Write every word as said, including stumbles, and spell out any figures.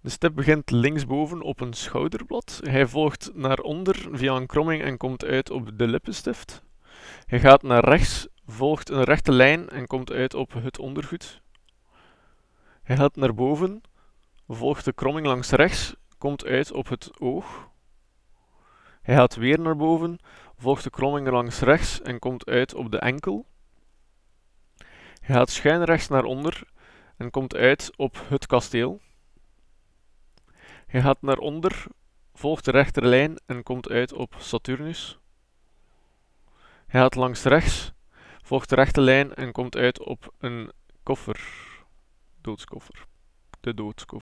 De stip begint linksboven op een schouderblad. Hij volgt naar onder via een kromming en komt uit op de lippenstift. Hij gaat naar rechts, volgt een rechte lijn en komt uit op het ondergoed. Hij gaat naar boven, volgt de kromming langs rechts, komt uit op het oog. Hij gaat weer naar boven, volgt de kromming langs rechts en komt uit op de enkel. Hij gaat schuin rechts naar onder en komt uit op het kasteel. Hij gaat naar onder, volgt de rechterlijn en komt uit op Saturnus. Hij gaat langs rechts, volgt de rechte lijn en komt uit op een koffer. Doodskoffer. De doodskoffer.